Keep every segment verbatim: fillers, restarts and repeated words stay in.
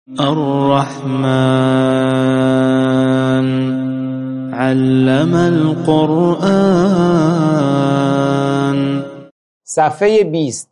الرحمن علم القرآن. صفحه بیست.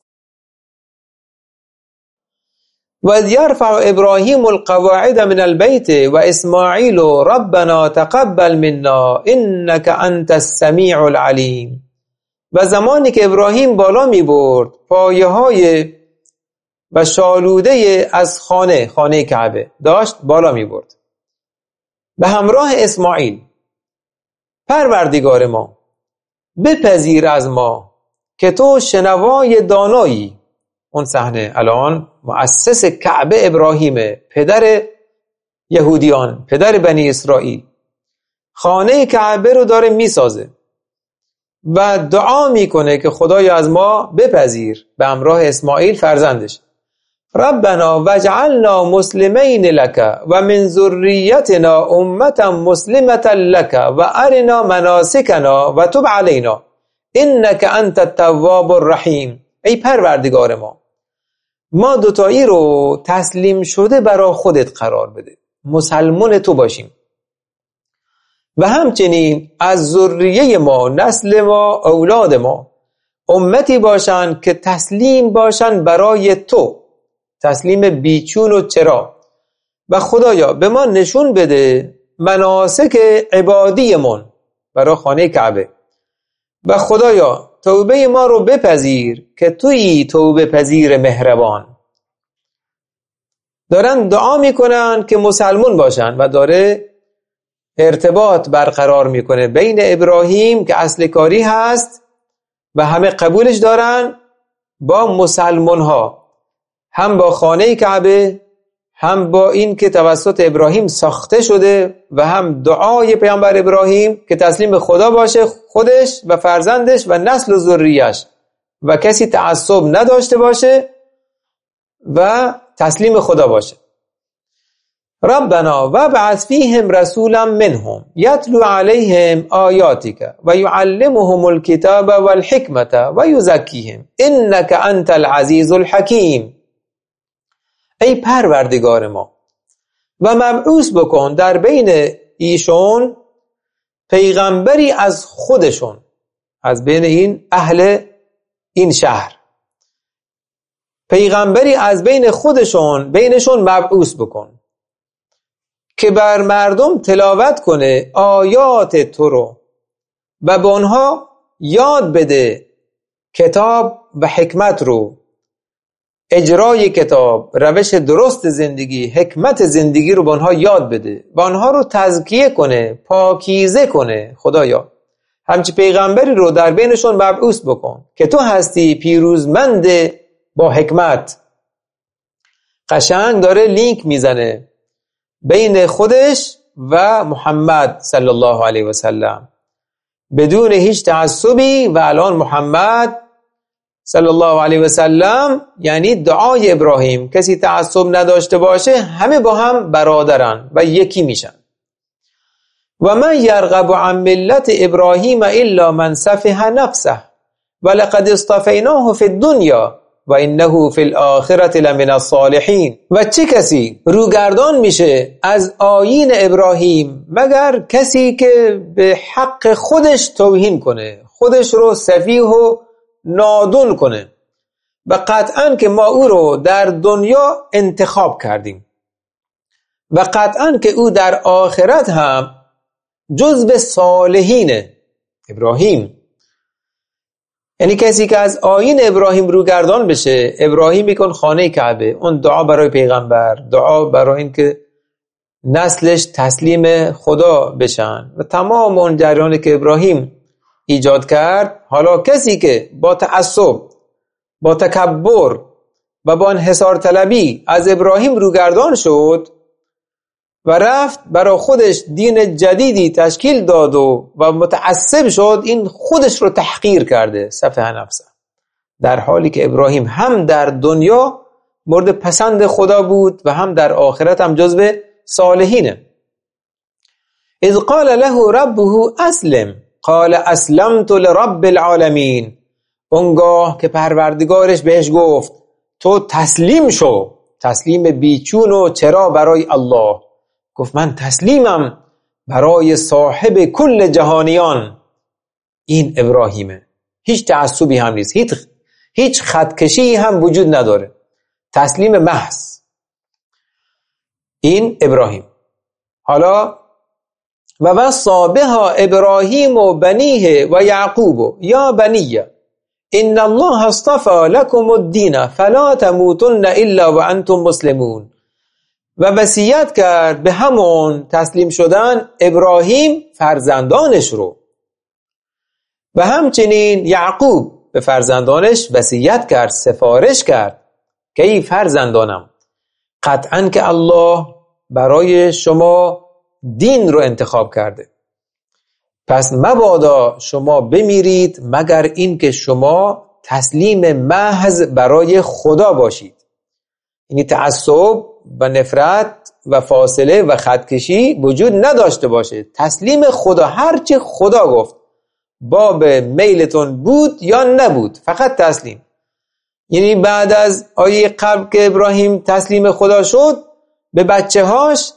وَإِذْ يَرْفَعُ إِبْرَاهِيمُ الْقَوَاعِدَ مِنَ الْبَيْتِ وَإِسْمَاعِيلُ رَبَّنَا تَقَبَّلْ مِنَّا إِنَّكَ أَنْتَ السَّمِيعُ الْعَلِيمُ. و زمانی که ابراهیم بالا می برد پایه های و شالوده از خانه خانه کعبه داشت بالا می برد به همراه اسماعیل، پروردگار ما بپذیر از ما که تو شنوای دانایی. اون صحنه الان مؤسس کعبه ابراهیمه، پدر یهودیان، پدر بنی اسرائیل، خانه کعبه رو داره میسازه و دعا میکنه که خدای از ما بپذیر به همراه اسماعیل فرزندش. ربنا وجعلنا مسلمین لك و من ذریتنا امتا مسلمتا لك و ارنا مناسکنا و تب علینا انک انت التواب الرحیم. ای پروردگار ما، ما دوتایی رو تسلیم شده برای خودت قرار بده، مسلمان تو باشیم و همچنین از ذریه ما، نسل ما، اولاد ما امتی باشن که تسلیم باشن برای تو، تسلیم بیچون و چرا. و خدایا به ما نشون بده مناسک عبادیمون برای خانه کعبه و خدایا توبه ما رو بپذیر که تویی توبه پذیر مهربان. دارن دعا میکنن که مسلمون باشن و داره ارتباط برقرار میکنه بین ابراهیم که اصل کاری هست و همه قبولش دارن با مسلمان ها، هم با خانه کعبه، هم با این که توسط ابراهیم ساخته شده و هم دعای پیامبر ابراهیم که تسلیم خدا باشه، خودش و فرزندش و نسل و ذریه‌اش و کسی تعصب نداشته باشه و تسلیم خدا باشه. ربنا وابعث فیهم رسولا منهم یتلو علیهم آیاتک و یعلمهم الکتاب والحکمت و یزکیهم انک انت العزیز الحکیم. ای پروردگار ما، و مبعوث بکن در بین ایشون پیغمبری از خودشون، از بین این اهل این شهر، پیغمبری از بین خودشون بینشون مبعوث بکن که بر مردم تلاوت کنه آیات تو رو و به آنها یاد بده کتاب و حکمت رو، اجرای کتاب، روش درست زندگی، حکمت زندگی رو به آنها یاد بده و آنها رو تزکیه کنه، پاکیزه کنه. خدایا همچی پیغمبری رو در بینشون مبعوث بکن که تو هستی پیروزمند با حکمت. قشنگ داره لینک میزنه بین خودش و محمد صلی الله علیه و سلم بدون هیچ تعصبی. و الان محمد صلی الله علیه و سلم یعنی دعای ابراهیم، کسی تعصب نداشته باشه، همه با هم برادرن و یکی میشن. و من یرغب عن ملت ابراهیم الا من سفه نفسه ولقد اصطفیناه فی الدنیا و انه فی الاخرة لمن الصالحین. و چه کسی روگردان میشه از آیین ابراهیم مگر کسی که به حق خودش توهین کنه، خودش رو سفیه و نادون کنه. و قطعاً که ما او رو در دنیا انتخاب کردیم و قطعاً که او در آخرت هم جزو صالحینه. ابراهیم یعنی کسی که از آیین ابراهیم روگردان بشه. ابراهیم میکن خانه کعبه، اون دعا برای پیغمبر، دعا برای این که نسلش تسلیم خدا بشن و تمام اون جریانی که ابراهیم ایجاد کرد. حالا کسی که با تعصب، با تکبر و با انحصار طلبی از ابراهیم روگردان شد و رفت برای خودش دین جدیدی تشکیل داد و, و متعصب شد، این خودش رو تحقیر کرده، سفه نفسه. در حالی که ابراهیم هم در دنیا مورد پسند خدا بود و هم در آخرت هم جزو صالحینه. اذ قال له ربه اسلم قال اسلمت لرب العالمین. اونگاه که پروردگارش بهش گفت تو تسلیم شو، تسلیم بیچون و چرا برای الله. گفت من تسلیمم برای صاحب کل جهانیان. این ابراهیمه، هیچ تعصبی هم نیست، هیچ هیچ خطکشی هم وجود نداره، تسلیم محض. این ابراهیم. حالا و وصا بها ابراهیم و بنیه و یعقوب یا بنیه ان الله اصطفى لكم الدین فلا تموتن الا وانتم مسلمون. و وصیت کرد به همون تسلیم شدن ابراهیم فرزندانش رو، و همچنین یعقوب به فرزندانش وصیت کرد، سفارش کرد که ای فرزندانم قطعاً که الله برای شما دین رو انتخاب کرده، پس مبادا شما بمیرید مگر این که شما تسلیم محض برای خدا باشید. یعنی تعصب و نفرت و فاصله و خطکشی وجود نداشته باشه، تسلیم خدا، هرچه خدا گفت باب میلتون بود یا نبود، فقط تسلیم. یعنی بعد از آیه قبل که ابراهیم تسلیم خدا شد، به بچه هاش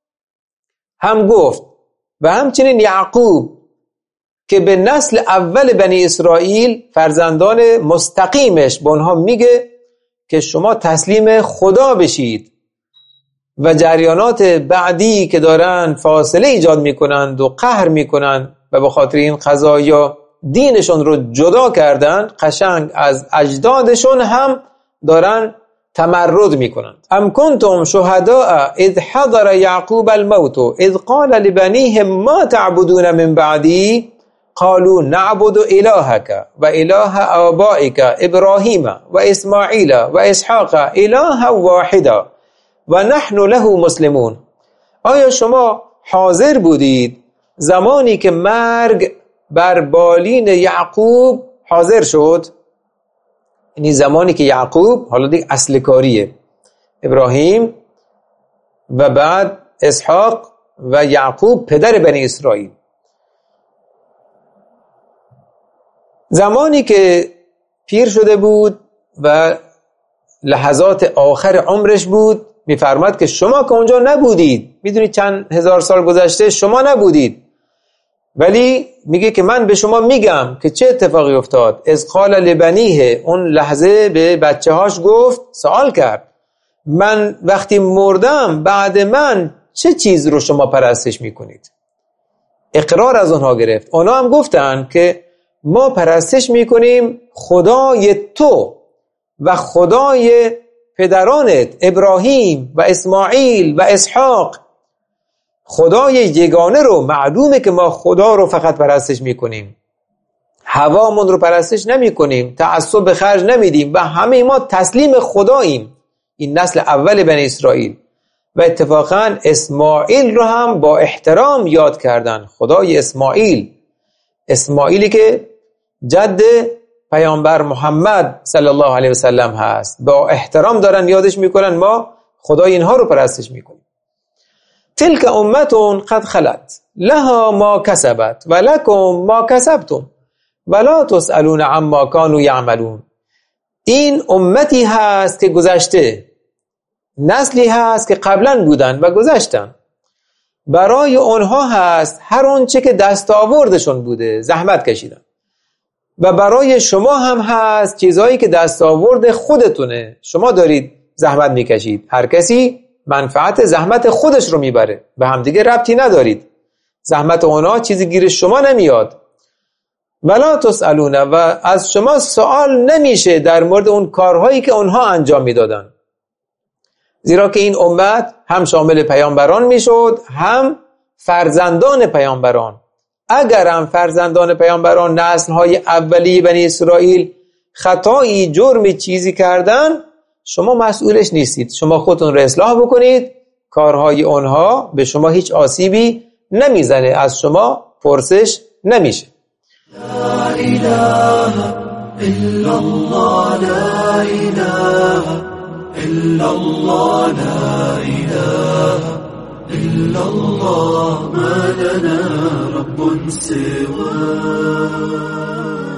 هم گفت و همچنین یعقوب که به نسل اول بنی اسرائیل فرزندان مستقیمش به اونها میگه که شما تسلیم خدا بشید و جریانات بعدی که دارن فاصله ایجاد میکنند و قهر میکنند و به خاطر این قضایا دینشون رو جدا کردن، قشنگ از اجدادشون هم دارن تمرد میکنند. ام کنتم شهداء اذ حضر یعقوب الموت اذ قال لبنیه ما تعبدون من بعدی قالوا نعبد الهک و اله آبائک ابراهیم و اسماعیل و اسحاق اله واحدا و نحن له مسلمون. آیا شما حاضر بودید زمانی که مرگ بر بالین یعقوب حاضر شد؟ یعنی زمانی که یعقوب، حالا دیگه اصل کاریه، ابراهیم و بعد اسحاق و یعقوب پدر بنی اسرائیل، زمانی که پیر شده بود و لحظات آخر عمرش بود، میفرماد که شما که اونجا نبودید، میدونید چند هزار سال گذشته شما نبودید، ولی میگه که من به شما میگم که چه اتفاقی افتاد. از قال لبنیه، اون لحظه به بچه هاش گفت، سوال کرد من وقتی مردم بعد من چه چیز رو شما پرستش میکنید؟ اقرار از اونها گرفت. اونها هم گفتن که ما پرستش میکنیم خدای تو و خدای پدرانت ابراهیم و اسماعیل و اسحاق، خدای یگانه رو. معلومه که ما خدا رو فقط پرستش میکنیم، هوامون رو پرستش نمی کنیم، تعصب به خرج نمیدیم و همه ما تسلیم خداییم. این نسل اول بنی اسرائیل. و اتفاقا اسماعیل رو هم با احترام یاد کردن، خدای اسماعیل، اسماعیلی که جد پیامبر محمد صلی الله علیه وسلم هست، با احترام دارن یادش میکنن ما خدای اینها رو پرستش میکنیم. تلک امتون قد خلت لها ما کسبت و لکم ما کسبتم ولا تسألون عما کانوا یعملون. این امتی هست که گذشته، نسلی هست که قبلا بودن و گذشتن، برای اونها هست هر اونچه که دستاوردشون بوده، زحمت کشیدن، و برای شما هم هست چیزهایی که دستاورد خودتونه، شما دارید زحمت میکشید. هر کسی منفعت زحمت خودش رو میبره، به هم دیگه ربطی ندارید، زحمت اونا چیزی گیر شما نمیاد. ولا تسألون، و از شما سوال نمیشه در مورد اون کارهایی که اونها انجام میدادن، زیرا که این امت هم شامل پیامبران میشد هم فرزندان پیامبران. اگر هم فرزندان پیامبران، نسل‌های اولیه بنی اسرائیل، خطایی، جرمی، چیزی کردن، شما مسئولش نیستید، شما خودتون رو اصلاح بکنید، کارهای اونها به شما هیچ آسیبی نمیزنه، از شما پرسش نمیشه. لا اله الا الله، لا اله الا الله، لا اله الا الله، ما لنا رب سواه.